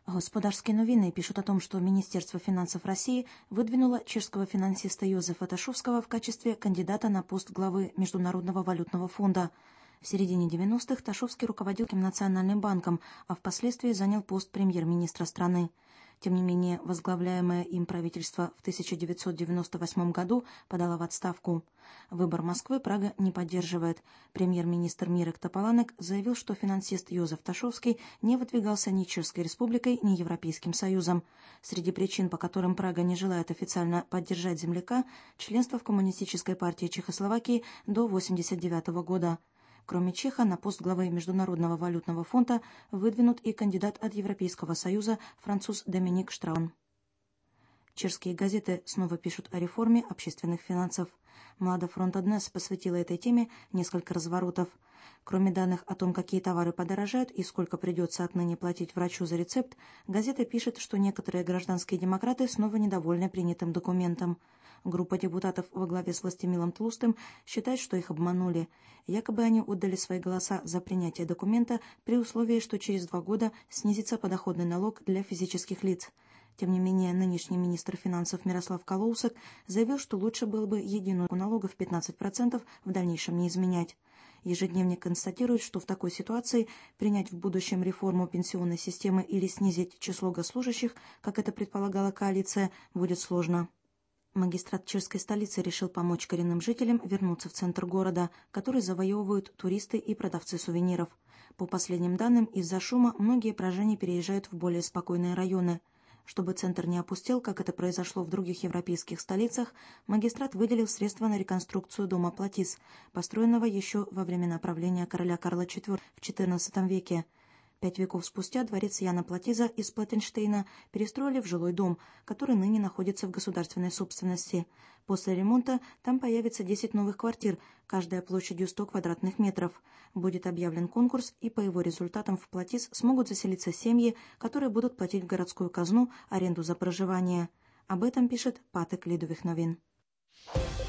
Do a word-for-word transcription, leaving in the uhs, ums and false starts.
Господарские новины пишут о том, что Министерство финансов России выдвинуло чешского финансиста Йозефа Ташовского в качестве кандидата на пост главы Международного валютного фонда. В середине девяностых Ташовский руководил Национальным банком, а впоследствии занял пост премьер-министра страны. Тем не менее, возглавляемое им правительство в тысяча девятьсот девяносто восьмом году подало в отставку. Выбор Москвы Прага не поддерживает. Премьер-министр Мирек Тополанек заявил, что финансист Йозеф Ташовский не выдвигался ни Чешской республикой, ни Европейским Союзом. Среди причин, по которым Прага не желает официально поддержать земляка, членство в Коммунистической партии Чехословакии до восемьдесят девятого года. Кроме Чеха, на пост главы Международного валютного фонда выдвинут и кандидат от Европейского Союза француз Доминик Штраун. Чешские газеты снова пишут о реформе общественных финансов. Млада Фронта Днес посвятила этой теме несколько разворотов. Кроме данных о том, какие товары подорожают и сколько придется отныне платить врачу за рецепт, газета пишет, что некоторые гражданские демократы снова недовольны принятым документом. Группа депутатов во главе с Властимилом Тлустым считает, что их обманули. Якобы они отдали свои голоса за принятие документа при условии, что через два года снизится подоходный налог для физических лиц. Тем не менее, нынешний министр финансов Мирослав Калоусек заявил, что лучше было бы единую налогов пятнадцать процентов в дальнейшем не изменять. Ежедневник констатирует, что в такой ситуации принять в будущем реформу пенсионной системы или снизить число госслужащих, как это предполагала коалиция, будет сложно. Магистрат чешской столицы решил помочь коренным жителям вернуться в центр города, который завоевывают туристы и продавцы сувениров. По последним данным, из-за шума многие прожане переезжают в более спокойные районы. Чтобы центр не опустел, как это произошло в других европейских столицах, магистрат выделил средства на реконструкцию дома Платис, построенного еще во времена правления короля Карла четвёртого в четырнадцатом веке. Пять веков спустя дворец Яна Платиза из Платтенштейна перестроили в жилой дом, который ныне находится в государственной собственности. После ремонта там появится десять новых квартир, каждая площадью сто квадратных метров. Будет объявлен конкурс, и по его результатам в Платиз смогут заселиться семьи, которые будут платить в городскую казну аренду за проживание. Об этом пишет Патек Лидових новин.